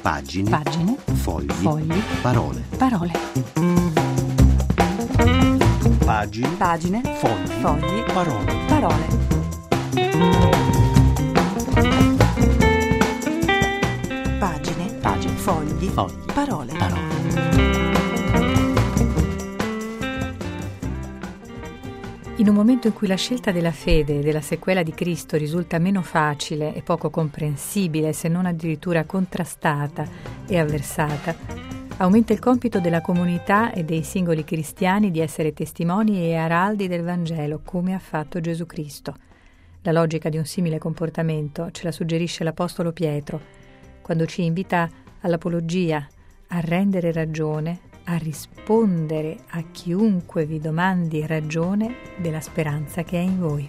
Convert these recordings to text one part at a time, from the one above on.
Pagine. Fogli. Parole. Pagine. Fogli. Parole. Pagine. Fogli. Parole. In un momento in cui la scelta della fede e della sequela di Cristo risulta meno facile e poco comprensibile, se non addirittura contrastata e avversata, aumenta il compito della comunità e dei singoli cristiani di essere testimoni e araldi del Vangelo, come ha fatto Gesù Cristo. La logica di un simile comportamento ce la suggerisce l'Apostolo Pietro, quando ci invita all'apologia, a rendere ragione, a rispondere a chiunque vi domandi ragione della speranza che è in voi.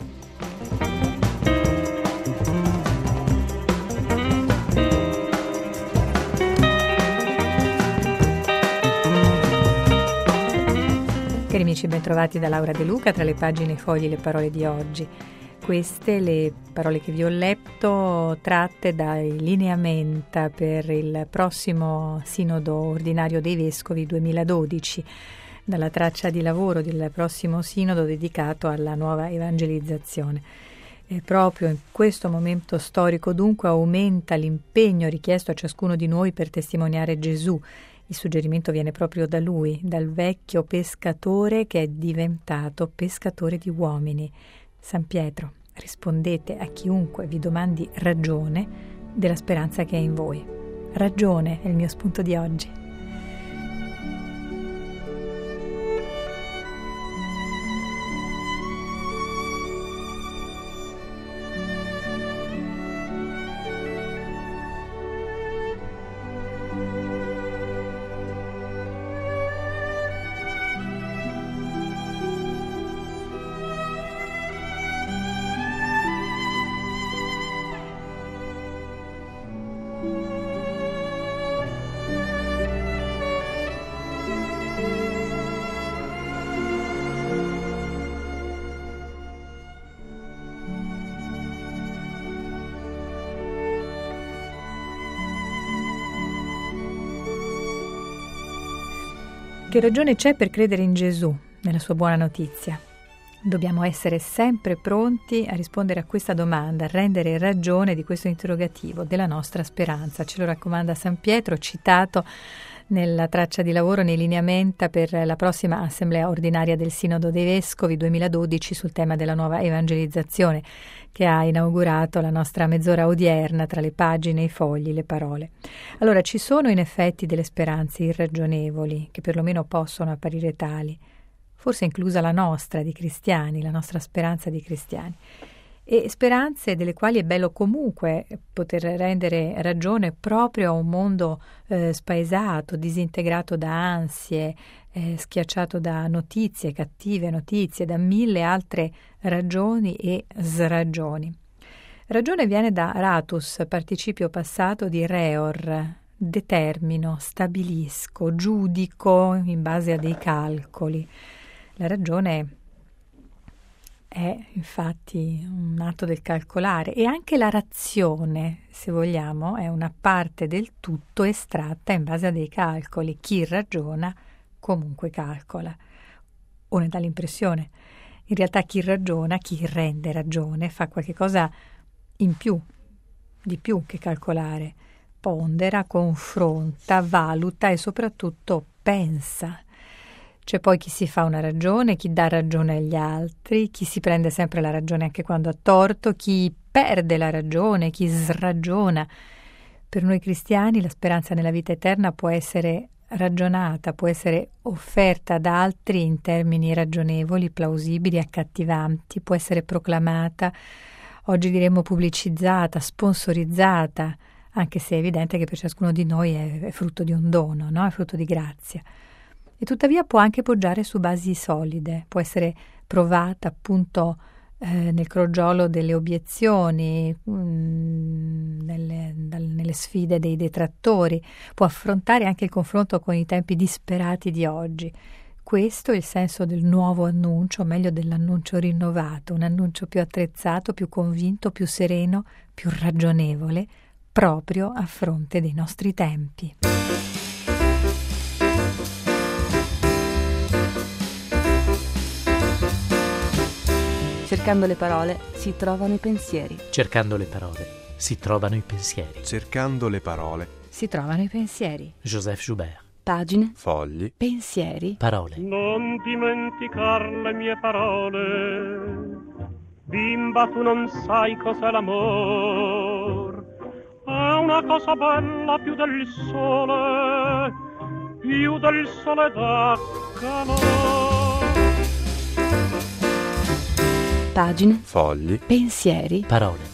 Cari amici, bentrovati da Laura De Luca tra le pagine, i fogli e le parole di oggi. Queste le parole che vi ho letto tratte dai lineamenta per il prossimo Sinodo Ordinario dei Vescovi 2012, dalla traccia di lavoro del prossimo Sinodo dedicato alla nuova evangelizzazione. E proprio in questo momento storico dunque aumenta l'impegno richiesto a ciascuno di noi per testimoniare Gesù. Il suggerimento viene proprio da lui, dal vecchio pescatore che è diventato pescatore di uomini. San Pietro, rispondete a chiunque vi domandi ragione della speranza che è in voi. Ragione è il mio spunto di oggi. Che ragione c'è per credere in Gesù, nella sua buona notizia? Dobbiamo essere sempre pronti a rispondere a questa domanda, a rendere ragione di questo interrogativo, della nostra speranza. Ce lo raccomanda San Pietro, citato nella traccia di lavoro, nei lineamenta per la prossima Assemblea Ordinaria del Sinodo dei Vescovi 2012 sul tema della nuova evangelizzazione, che ha inaugurato la nostra mezz'ora odierna tra le pagine, i fogli, le parole. Allora, ci sono in effetti delle speranze irragionevoli, che perlomeno possono apparire tali, forse inclusa la nostra di cristiani, la nostra speranza di cristiani, e speranze delle quali è bello comunque poter rendere ragione proprio a un mondo spaesato, disintegrato da ansie, schiacciato da notizie, cattive notizie, da mille altre ragioni e sragioni. Ragione viene da ratus, participio passato di reor, determino, stabilisco, giudico in base a dei calcoli. La ragione è infatti un atto del calcolare, e anche la razione, se vogliamo, è una parte del tutto estratta in base a dei calcoli. Chi ragiona comunque calcola, o ne dà l'impressione. In realtà chi ragiona, chi rende ragione, fa qualche cosa in più, di più che calcolare. Pondera, confronta, valuta e soprattutto pensa. C'è poi chi si fa una ragione, chi dà ragione agli altri, chi si prende sempre la ragione anche quando ha torto, chi perde la ragione, chi sragiona. Per noi cristiani la speranza nella vita eterna può essere ragionata, può essere offerta da altri in termini ragionevoli, plausibili, accattivanti, può essere proclamata, oggi diremmo pubblicizzata, sponsorizzata, anche se è evidente che per ciascuno di noi è frutto di un dono, no? È frutto di grazia. E tuttavia può anche poggiare su basi solide, può essere provata appunto nel crogiolo delle obiezioni, nelle sfide dei detrattori, può affrontare anche il confronto con i tempi disperati di oggi. Questo è il senso del nuovo annuncio, o meglio dell'annuncio rinnovato, un annuncio più attrezzato, più convinto, più sereno, più ragionevole, proprio a fronte dei nostri tempi. Cercando le parole si trovano i pensieri. Cercando le parole si trovano i pensieri. Cercando le parole Si trovano i pensieri. Joseph Joubert. Pagine, fogli, pensieri. Parole. Non dimenticar le mie parole, bimba tu non sai cos'è l'amor, è una cosa bella più del sole dà calor. Pagine, fogli, pensieri. Parole.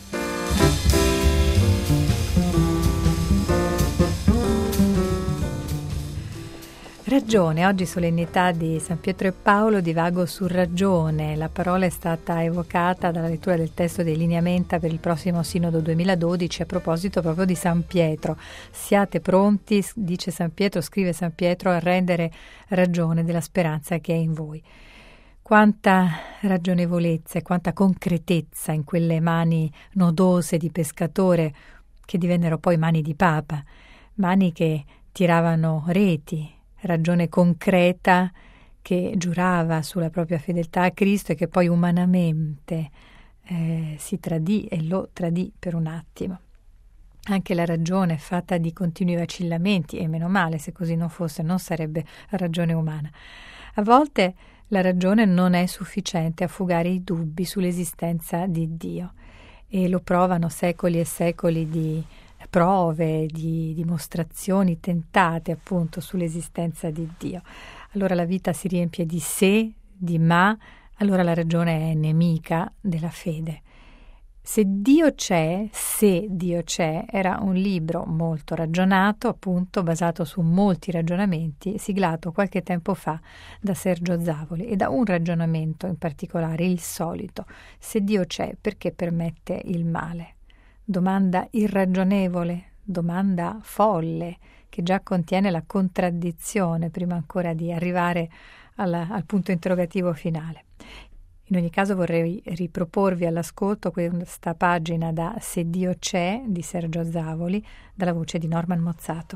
Ragione, oggi solennità di San Pietro e Paolo, divago su ragione. La parola è stata evocata dalla lettura del testo dei lineamenta per il prossimo Sinodo 2012 a proposito proprio di San Pietro. Siate pronti, dice San Pietro, scrive San Pietro, a rendere ragione della speranza che è in voi. Quanta ragionevolezza e quanta concretezza in quelle mani nodose di pescatore che divennero poi mani di Papa, mani che tiravano reti, ragione concreta che giurava sulla propria fedeltà a Cristo e che poi umanamente si tradì e lo tradì per un attimo. Anche la ragione fatta di continui vacillamenti, e meno male, se così non fosse non sarebbe ragione umana. A volte la ragione non è sufficiente a fugare i dubbi sull'esistenza di Dio, e lo provano secoli e secoli di prove, di dimostrazioni tentate appunto sull'esistenza di Dio. Allora la vita si riempie di se, di ma, allora la ragione è nemica della fede. Se Dio c'è, era un libro molto ragionato, appunto basato su molti ragionamenti, siglato qualche tempo fa da Sergio Zavoli, e da un ragionamento in particolare, il solito: se Dio c'è, perché permette il male? Domanda irragionevole, domanda folle, che già contiene la contraddizione prima ancora di arrivare al punto interrogativo finale. In ogni caso vorrei riproporvi all'ascolto questa pagina da Se Dio c'è di Sergio Zavoli, dalla voce di Norman Mozzato.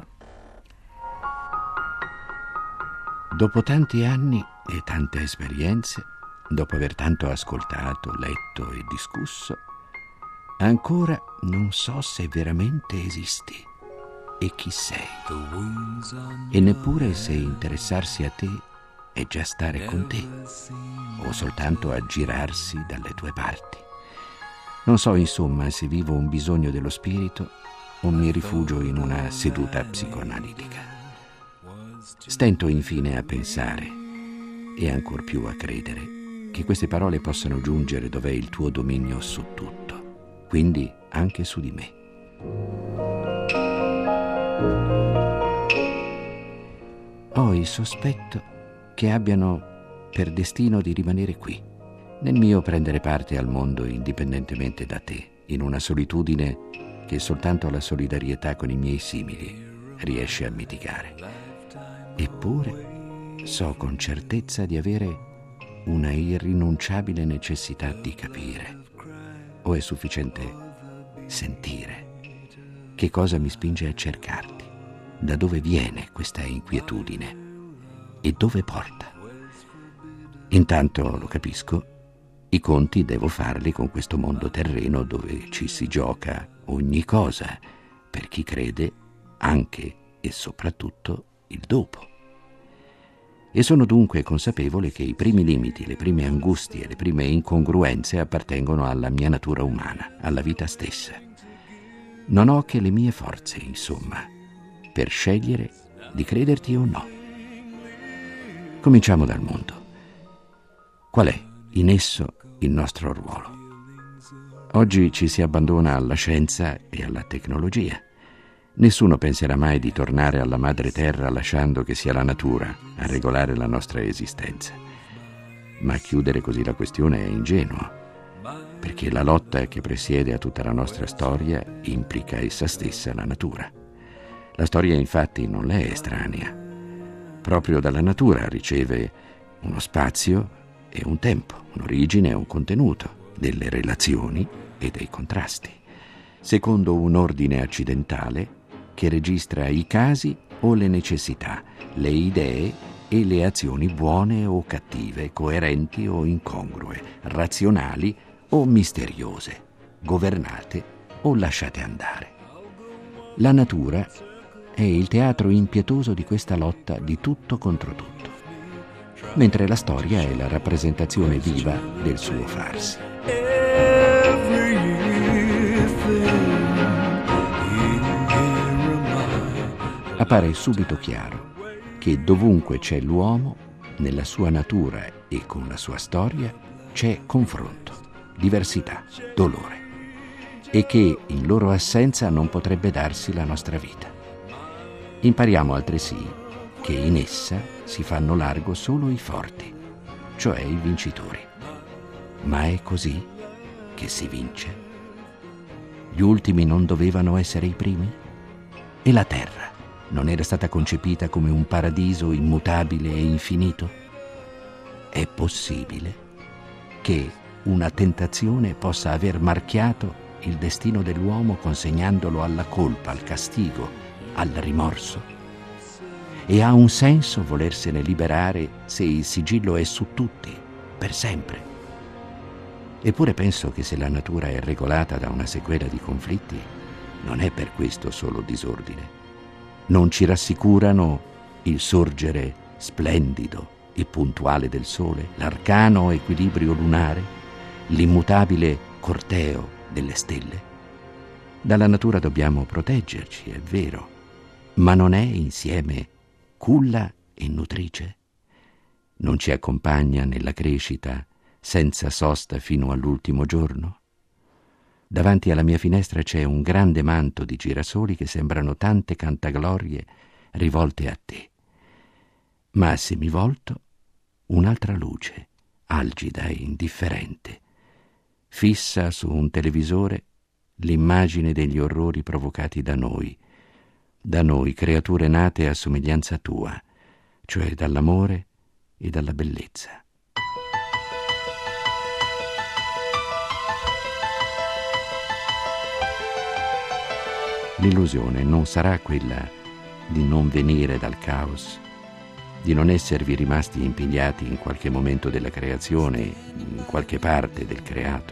Dopo tanti anni e tante esperienze, dopo aver tanto ascoltato, letto e discusso, ancora non so se veramente esisti e chi sei, e neppure se interessarsi a te è già stare con te o soltanto aggirarsi dalle tue parti. Non so insomma se vivo un bisogno dello spirito o mi rifugio in una seduta psicoanalitica. Stento infine a pensare e ancor più a credere che queste parole possano giungere dov'è il tuo dominio su tutto, quindi anche su di me. Ho il sospetto che abbiano per destino di rimanere qui, nel mio prendere parte al mondo indipendentemente da te, in una solitudine che soltanto la solidarietà con i miei simili riesce a mitigare. Eppure so con certezza di avere una irrinunciabile necessità di capire, o è sufficiente sentire, che cosa mi spinge a cercarti, da dove viene questa inquietudine e dove porta. Intanto lo capisco, i conti devo farli con questo mondo terreno dove ci si gioca ogni cosa, per chi crede anche e soprattutto il dopo. E sono dunque consapevole che i primi limiti, le prime angustie, le prime incongruenze appartengono alla mia natura umana, alla vita stessa. Non ho che le mie forze, insomma, per scegliere di crederti o no. Cominciamo dal mondo. Qual è in esso il nostro ruolo? Oggi ci si abbandona alla scienza e alla tecnologia. Nessuno penserà mai di tornare alla madre terra lasciando che sia la natura a regolare la nostra esistenza. Ma chiudere così la questione è ingenuo, perché la lotta che presiede a tutta la nostra storia implica essa stessa la natura. La storia infatti non le è estranea. Proprio dalla natura riceve uno spazio e un tempo, un'origine e un contenuto, delle relazioni e dei contrasti. secondo un ordine accidentale che registra i casi o le necessità, le idee e le azioni buone o cattive, coerenti o incongrue, razionali o misteriose, governate o lasciate andare. La natura è il teatro impietoso di questa lotta di tutto contro tutto, mentre la storia è la rappresentazione viva del suo farsi. Appare subito chiaro che dovunque c'è l'uomo, nella sua natura e con la sua storia, c'è confronto, diversità, dolore, e che in loro assenza non potrebbe darsi la nostra vita. Impariamo altresì che in essa si fanno largo solo i forti, cioè i vincitori. Ma è così che si vince? Gli ultimi non dovevano essere i primi? E la terra non era stata concepita come un paradiso immutabile e infinito? È possibile che una tentazione possa aver marchiato il destino dell'uomo consegnandolo alla colpa, al castigo, al rimorso? E ha un senso volersene liberare se il sigillo è su tutti, per sempre? Eppure penso che se la natura è regolata da una sequela di conflitti, non è per questo solo disordine. Non ci rassicurano il sorgere splendido e puntuale del sole, l'arcano equilibrio lunare, l'immutabile corteo delle stelle? Dalla natura dobbiamo proteggerci, è vero, ma non è insieme culla e nutrice? Non ci accompagna nella crescita senza sosta fino all'ultimo giorno? Davanti alla mia finestra c'è un grande manto di girasoli che sembrano tante cantaglorie rivolte a te. Ma se mi volto, un'altra luce, algida e indifferente, fissa su un televisore l'immagine degli orrori provocati da noi, creature nate a somiglianza tua, cioè dall'amore e dalla bellezza. L'illusione non sarà quella di non venire dal caos, di non esservi rimasti impigliati in qualche momento della creazione, in qualche parte del creato.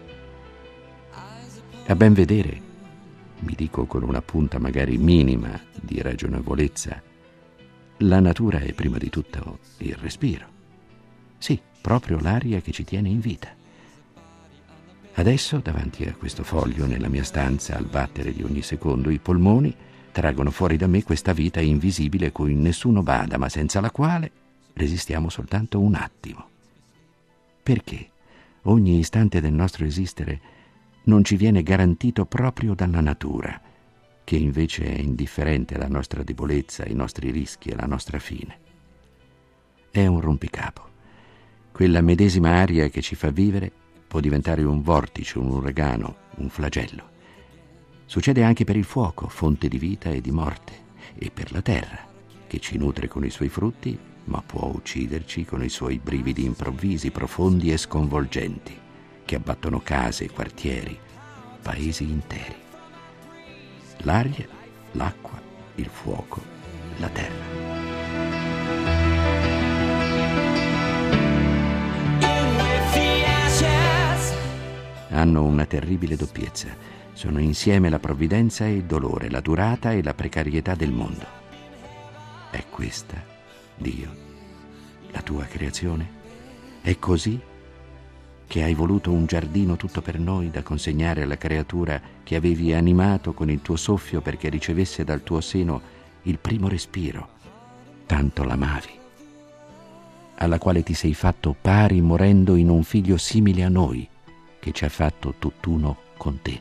A ben vedere, mi dico con una punta magari minima di ragionevolezza, la natura è prima di tutto il respiro. Sì, proprio l'aria che ci tiene in vita. Adesso, davanti a questo foglio, nella mia stanza, al battere di ogni secondo, i polmoni traggono fuori da me questa vita invisibile cui nessuno bada, ma senza la quale resistiamo soltanto un attimo. Perché ogni istante del nostro esistere non ci viene garantito proprio dalla natura, che invece è indifferente alla nostra debolezza, ai nostri rischi e alla nostra fine? È un rompicapo. Quella medesima aria che ci fa vivere può diventare un vortice, un uragano, un flagello. Succede anche per il fuoco, fonte di vita e di morte, e per la terra, che ci nutre con i suoi frutti, ma può ucciderci con i suoi brividi improvvisi, profondi e sconvolgenti, che abbattono case, quartieri, paesi interi. L'aria, l'acqua, il fuoco, la terra. Hanno una terribile doppiezza. Sono insieme la provvidenza e il dolore, la durata e la precarietà del mondo. È questa, Dio, la tua creazione? È così che hai voluto un giardino tutto per noi da consegnare alla creatura che avevi animato con il tuo soffio perché ricevesse dal tuo seno il primo respiro, tanto l'amavi, alla quale ti sei fatto pari morendo in un figlio simile a noi, che ci ha fatto tutt'uno con te.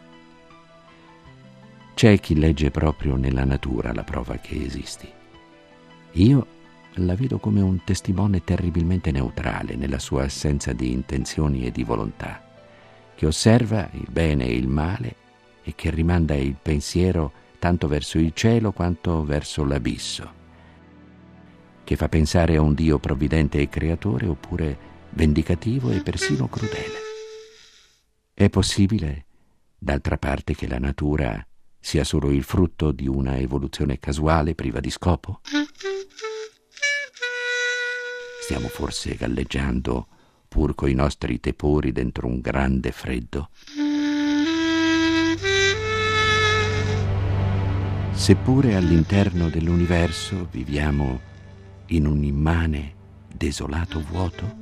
C'è chi legge proprio nella natura la prova che esisti. Io la vedo come un testimone terribilmente neutrale nella sua assenza di intenzioni e di volontà, che osserva il bene e il male e che rimanda il pensiero tanto verso il cielo quanto verso l'abisso, che fa pensare a un Dio provvidente e creatore oppure vendicativo e persino crudele. È possibile D'altra parte che la natura sia solo il frutto di una evoluzione casuale priva di scopo? Stiamo forse galleggiando pur coi nostri tepori dentro un grande freddo? Seppure all'interno dell'universo viviamo in un immane, desolato vuoto,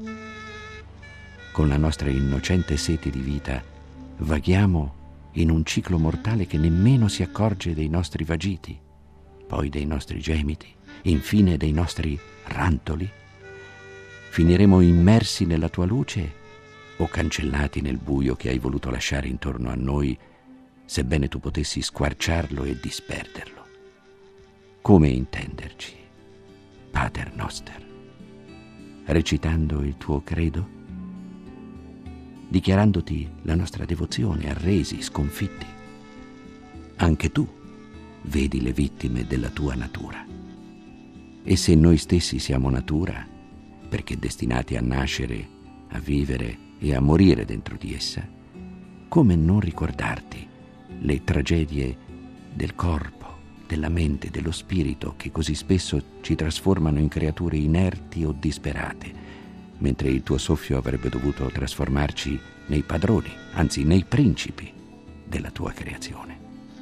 con la nostra innocente sete di vita vaghiamo in un ciclo mortale che nemmeno si accorge dei nostri vagiti, poi dei nostri gemiti, infine dei nostri rantoli. Finiremo immersi nella tua luce o cancellati nel buio che hai voluto lasciare intorno a noi, sebbene tu potessi squarciarlo e disperderlo. Come intenderci, Pater Noster? Recitando il tuo credo? Dichiarandoti la nostra devozione a resi sconfitti? Anche tu vedi le vittime della tua natura. E se noi stessi siamo natura, perché destinati a nascere, a vivere e a morire dentro di essa, come non ricordarti le tragedie del corpo, della mente, dello spirito che così spesso ci trasformano in creature inerti o disperate, mentre il tuo soffio avrebbe dovuto trasformarci nei padroni, anzi nei principi della tua creazione.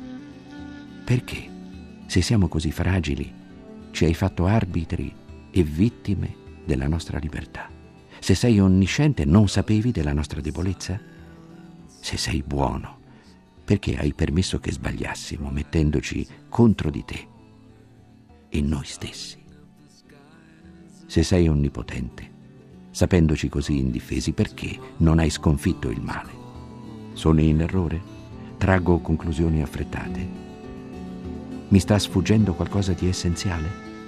Perché, se siamo così fragili, ci hai fatto arbitri e vittime della nostra libertà? Se sei onnisciente, non sapevi della nostra debolezza? Se sei buono, perché hai permesso che sbagliassimo, mettendoci contro di te e noi stessi? Se sei onnipotente, sapendoci così indifesi, perché non hai sconfitto il male? Sono in errore? Traggo conclusioni affrettate? Mi sta sfuggendo qualcosa di essenziale?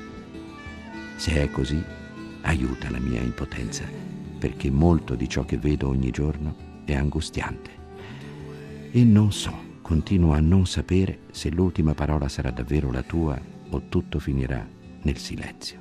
Se è così, aiuta la mia impotenza, perché molto di ciò che vedo ogni giorno è angustiante. E non so, continuo a non sapere se l'ultima parola sarà davvero la tua o tutto finirà nel silenzio.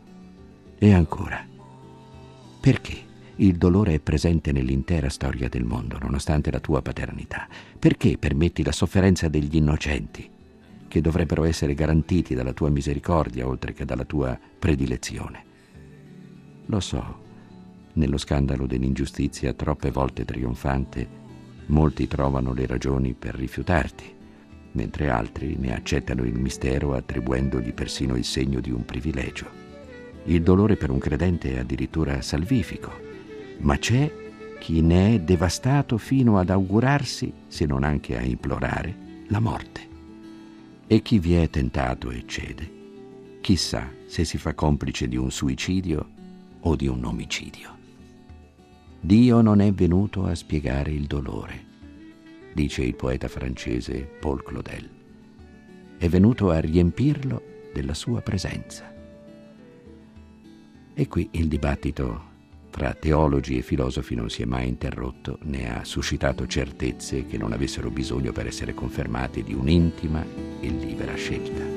E ancora, perché il dolore è presente nell'intera storia del mondo, nonostante la tua paternità? Perché permetti la sofferenza degli innocenti, che dovrebbero essere garantiti dalla tua misericordia oltre che dalla tua predilezione? Lo so, nello scandalo dell'ingiustizia troppe volte trionfante, molti trovano le ragioni per rifiutarti, mentre altri ne accettano il mistero attribuendogli persino il segno di un privilegio. Il dolore per un credente è addirittura salvifico, ma c'è chi ne è devastato fino ad augurarsi, se non anche a implorare, la morte. E chi vi è tentato e cede, chissà se si fa complice di un suicidio o di un omicidio. Dio non è venuto a spiegare il dolore, dice il poeta francese Paul Claudel. È venuto a riempirlo della sua presenza. E qui il dibattito fra teologi e filosofi non si è mai interrotto, né ha suscitato certezze che non avessero bisogno per essere confermate di un'intima e libera scelta.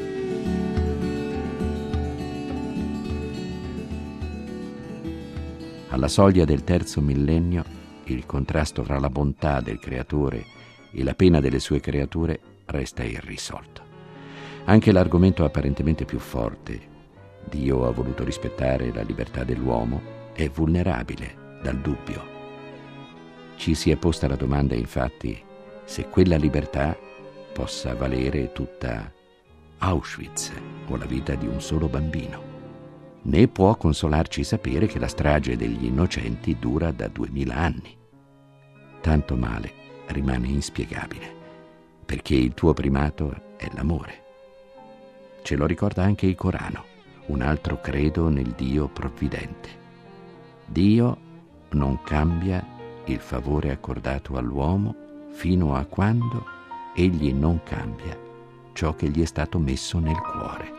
Alla soglia del terzo millennio, il contrasto tra la bontà del creatore e la pena delle sue creature resta irrisolto. Anche l'argomento apparentemente più forte, Dio ha voluto rispettare la libertà dell'uomo, è vulnerabile dal dubbio. Ci si è posta la domanda, infatti, se quella libertà possa valere tutta Auschwitz o la vita di un solo bambino. Né può consolarci sapere che la strage degli innocenti dura da 2000 anni. Tanto male rimane inspiegabile, perché il tuo primato è l'amore. Ce lo ricorda anche il Corano, un altro credo nel Dio provvidente. Dio non cambia il favore accordato all'uomo fino a quando egli non cambia ciò che gli è stato messo nel cuore.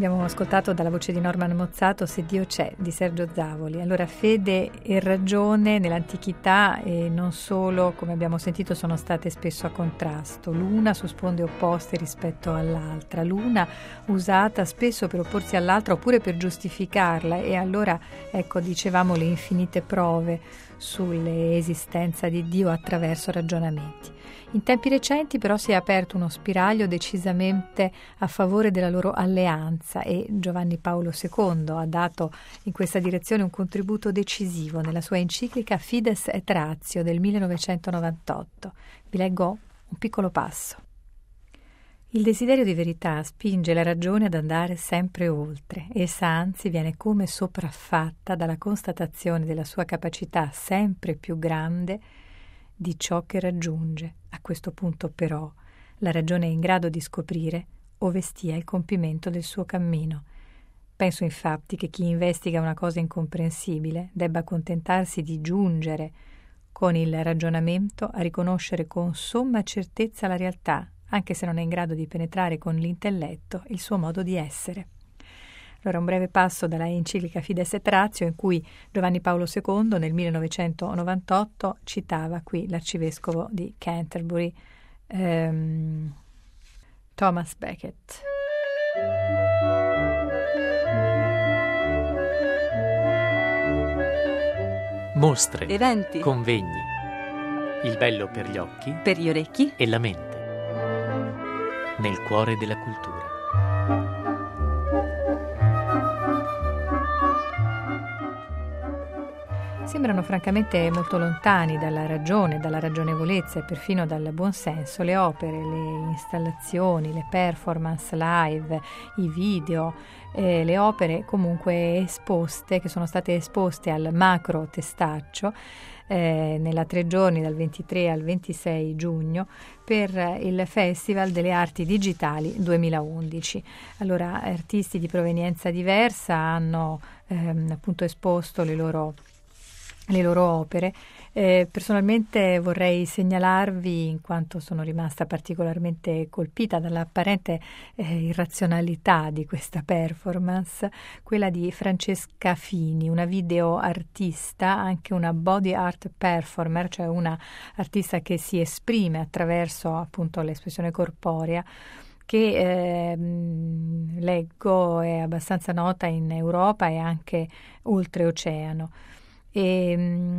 Abbiamo ascoltato dalla voce di Norman Mozzato Se Dio c'è, di Sergio Zavoli. Allora, fede e ragione nell'antichità e non solo, come abbiamo sentito, sono state spesso a contrasto, l'una su sponde opposte rispetto all'altra, l'una usata spesso per opporsi all'altra oppure per giustificarla, e allora, ecco, dicevamo le infinite prove sull'esistenza di Dio attraverso ragionamenti. In tempi recenti però si è aperto uno spiraglio decisamente a favore della loro alleanza e Giovanni Paolo II ha dato in questa direzione un contributo decisivo nella sua enciclica Fides et Ratio del 1998. Vi leggo un piccolo passo. Il desiderio di verità spinge la ragione ad andare sempre oltre. Essa anzi viene come sopraffatta dalla constatazione della sua capacità sempre più grande di ciò che raggiunge. A questo punto però la ragione è in grado di scoprire ove stia il compimento del suo cammino. Penso infatti che chi investiga una cosa incomprensibile debba accontentarsi di giungere con il ragionamento a riconoscere con somma certezza la realtà, anche se non è in grado di penetrare con l'intelletto il suo modo di essere. Allora, un breve passo dalla enciclica Fides et Ratio in cui Giovanni Paolo II nel 1998 citava qui l'arcivescovo di Canterbury, Thomas Becket. Mostre, eventi, convegni, il bello per gli occhi, per gli orecchi e la mente, nel cuore della cultura. Sembrano francamente molto lontani dalla ragione, dalla ragionevolezza e perfino dal buonsenso le opere, le installazioni, le performance live, i video, le opere comunque esposte, che sono state esposte al Macro Testaccio nella 3 giorni dal 23 al 26 giugno per il Festival delle Arti Digitali 2011. Allora, artisti di provenienza diversa hanno appunto esposto le loro opere. Personalmente vorrei segnalarvi, in quanto sono rimasta particolarmente colpita dall'apparente irrazionalità di questa performance, quella di Francesca Fini, una video artista, anche una body art performer, cioè una artista che si esprime attraverso appunto l'espressione corporea, che leggo è abbastanza nota in Europa e anche oltreoceano. E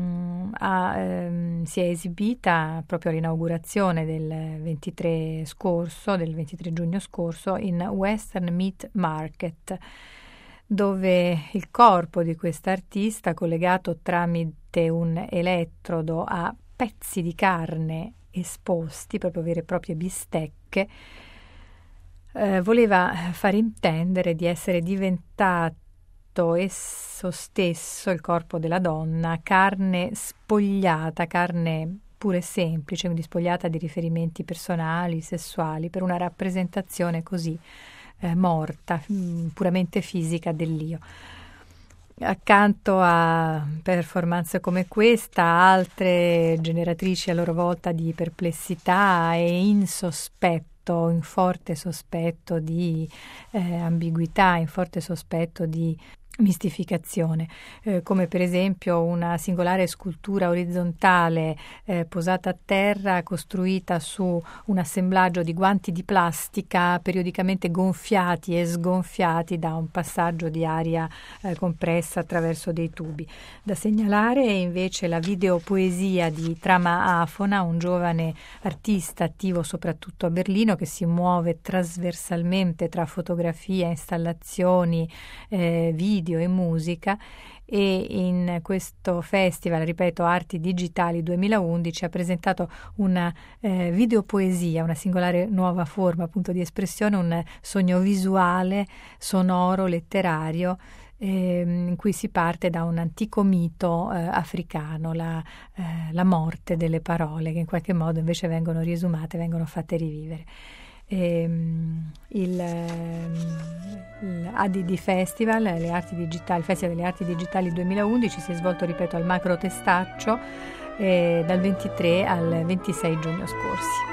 si è esibita proprio all'inaugurazione del 23 giugno scorso in Western Meat Market, dove il corpo di quest'artista, collegato tramite un elettrodo a pezzi di carne esposti, proprio vere e proprie bistecche, voleva far intendere di essere diventato esso stesso, il corpo della donna, carne spogliata, carne pure semplice, quindi spogliata di riferimenti personali, sessuali, per una rappresentazione così morta, puramente fisica dell'io. Accanto a performance come questa, altre generatrici a loro volta di perplessità e in forte sospetto di ambiguità, in forte sospetto di mistificazione, come per esempio una singolare scultura orizzontale posata a terra, costruita su un assemblaggio di guanti di plastica periodicamente gonfiati e sgonfiati da un passaggio di aria compressa attraverso dei tubi. Da segnalare è invece la videopoesia di Trama Afona, un giovane artista attivo soprattutto a Berlino, che si muove trasversalmente tra fotografia, installazioni, video e musica, e in questo festival, ripeto, Arti Digitali 2011, ha presentato una videopoesia, una singolare nuova forma appunto di espressione, un sogno visuale, sonoro, letterario, in cui si parte da un antico mito africano, la morte delle parole, che in qualche modo invece vengono riesumate, vengono fatte rivivere. Il ADD Festival, il Festival delle Arti Digitali 2011 si è svolto, ripeto, al Macro Testaccio dal 23 al 26 giugno scorsi.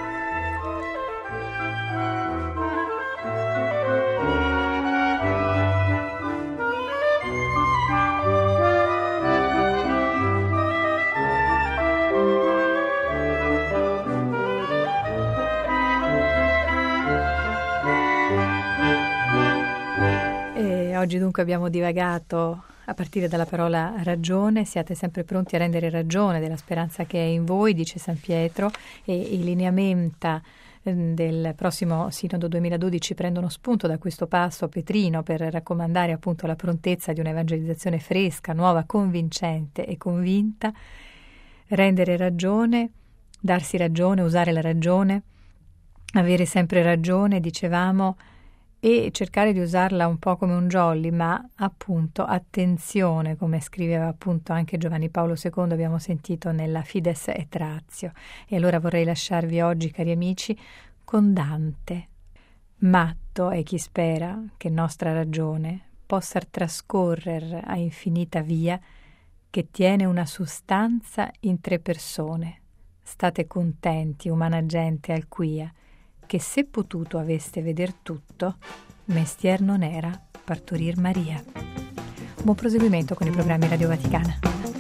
E oggi dunque abbiamo divagato a partire dalla parola ragione. Siate sempre pronti a rendere ragione della speranza che è in voi, dice San Pietro, e i lineamenta del prossimo Sinodo 2012 prendono spunto da questo passo petrino per raccomandare appunto la prontezza di un'evangelizzazione fresca, nuova, convincente e convinta. Rendere ragione, darsi ragione, usare la ragione, avere sempre ragione, dicevamo, e cercare di usarla un po' come un jolly, ma appunto attenzione, come scriveva appunto anche Giovanni Paolo II, abbiamo sentito nella Fides et Ratio. E allora vorrei lasciarvi oggi, cari amici, con Dante. Matto è chi spera che nostra ragione possa trascorrer a infinita via, che tiene una sustanza in 3 persone. State contenti, umana gente alquia, che se potuto aveste veder tutto, mestier non era partorir Maria. Buon proseguimento con i programmi Radio Vaticana.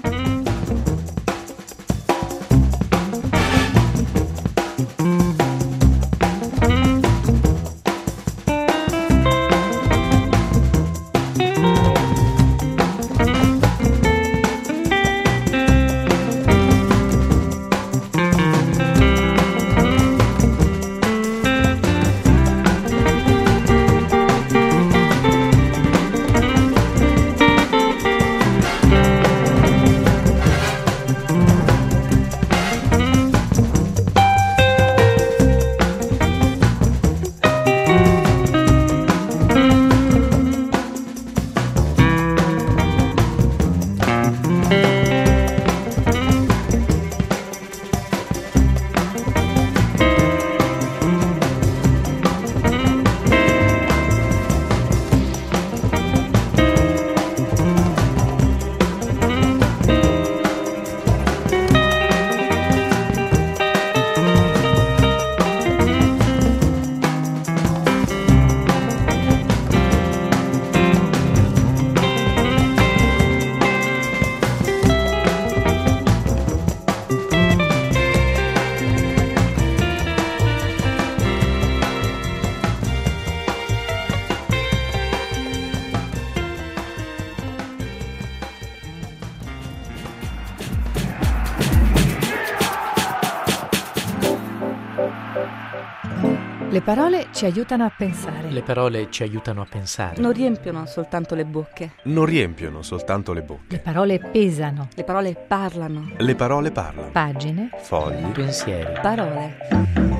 Le parole ci aiutano a pensare. Le parole ci aiutano a pensare. Non riempiono soltanto le bocche. Non riempiono soltanto le bocche. Le parole pesano. Le parole parlano. Le parole parlano. Pagine. Fogli. Pensieri. Parole.